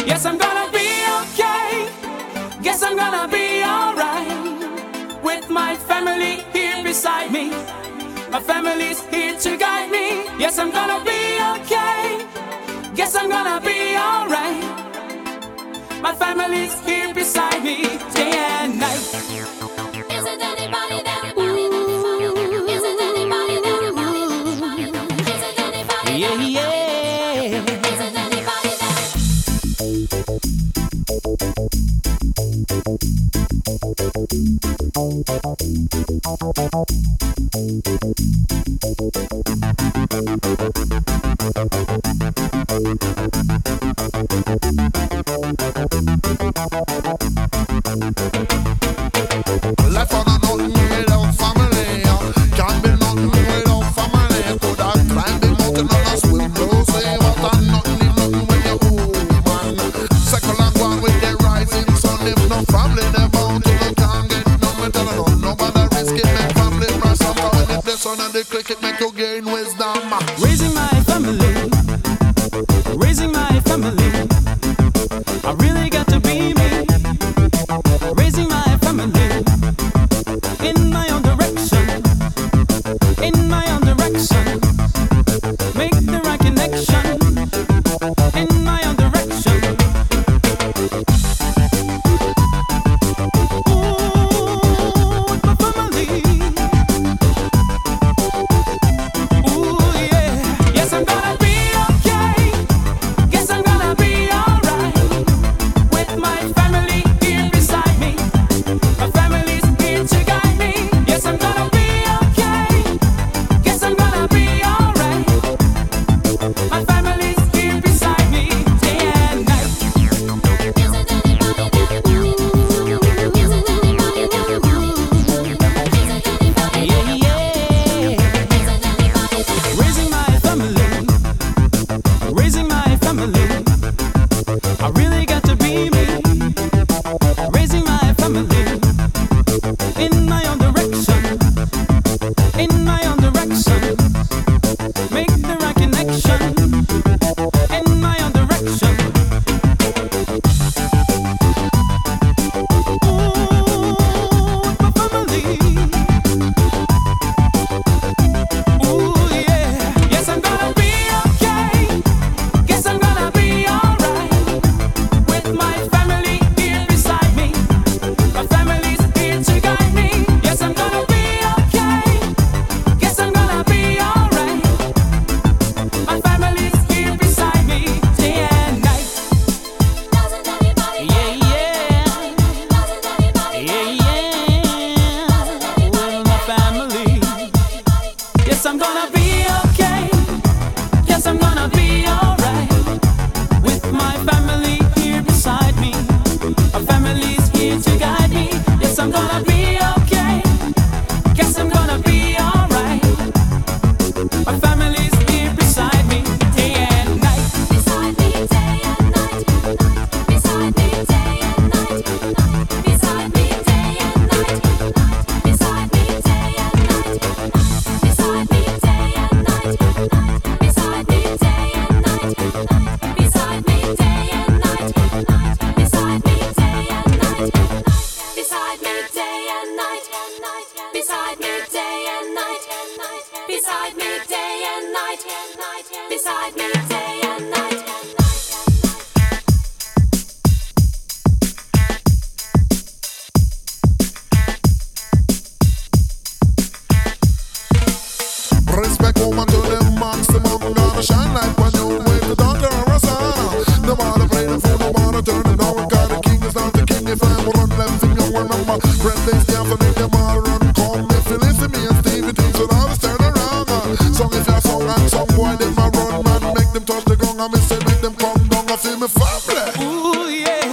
Yes, I'm gonna be okay. Guess I'm gonna be alright. With my family here beside me. My family's here to guide me. Yes, I'm gonna be okay. Guess I'm gonna be alright. My family's here beside me day and night. Isn't anybody there? Isn't anybody there? Isn't anybody there? Yeah, yeah. Isn't anybody there? Life on a nothing without family. Can't be nothing without family. Could I climb the mountain on a swim through? Say what I'm nothing is nothing when you're woman. Second and one with the rising sun. If no family, the mountain you can't get none. Me tell you nobody risk it. Make family rise up. When it's the sun and the click, it make you gain wisdom. Raising my family. Raising my family. I really got to be me. Raising my family in my own direction, in my own direction. Make the right connection in my own direction. Ooh, with my family. Ooh, yeah. Yes, I'm gonna be okay. Guess I'm gonna be alright. With my family here beside me. My family's here to guide me. Yes, I'm gonna be okay. Guess I'm gonna be alright. My family's here beside me day and night. Isn't anybody there? Isn't anybody there? Isn't anybody Yeah, there? yeah. Isn't anybody there? Raising my family. Raising my family. I really got to be me. Raising my family in my own direction. In my own direction. Make the right connection in my own direction. Ooh, with my family. Ooh, yeah. Yes, I'm gonna be okay. Guess I'm gonna be alright. With my family here beside me. My family's here to guide me. Yes, I'm gonna be okay. Guess I'm gonna be alright. My family's here beside me day and night. Doesn't anybody Yeah, there? yeah. Doesn't anybody Yeah, there? yeah. With my family. Yes, I'm gonna be okay. Yes, I'm gonna be alright. With my family here beside me. My family's here to guide me. Yes, I'm gonna be okay. Guess I'm gonna be alright. My family's here beside me day and night. Beside me day and night. Beside me day and night. Beside me day and night. Beside me day and night. Beside me day and night. Beside me day and night. Beside me day and night. Beside me day and night. Beside me day and night. Beside me day and night. Beside me day and night. Beside me day and night. Respect woman to the maximum. Gonna shine like when you with the daughter of a son. No matter play the fool, no matter turn it down. Got the king is not the king. If I'm run left in your number, friend they stand for them all run. Come if you listen me and Stevie things will always turn around. Song if you're song and some boy them a run man. Make them touch the ground and me say make them come down. I feel me family. Ooh, yeah.